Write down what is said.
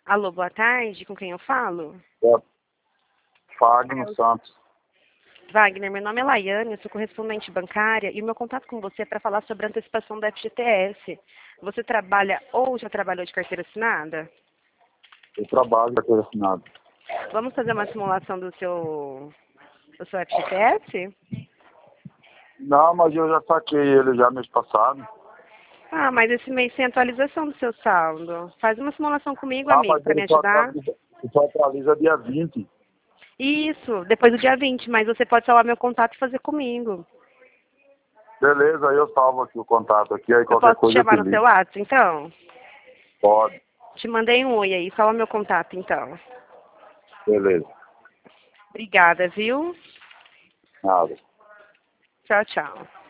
Alô, boa tarde, com quem eu falo? É, Fagner Santos. Wagner, meu nome é Laiane, eu sou correspondente bancária e o meu contato com você é para falar sobre a antecipação da FGTS. Você trabalha ou já trabalhou de carteira assinada? Eu trabalho com carteira assinada. Vamos fazer uma simulação do seu FGTS? Não, mas eu já saquei ele já mês passado. Ah, mas esse mês sem atualização do seu saldo. Faz uma simulação comigo, Ah, amigo, mas para me ele só ajudar. atualiza, ele só atualiza dia 20. Isso, depois do dia 20, mas você pode salvar meu contato e fazer comigo. Beleza, aí eu salvo aqui o contato aqui, aí Eu qualquer posso te coisa eu te chamar no seu ligo. WhatsApp, então? Pode. Te mandei um oi aí, salva meu contato, então. Beleza. Obrigada, viu? Nada. Tchau, tchau.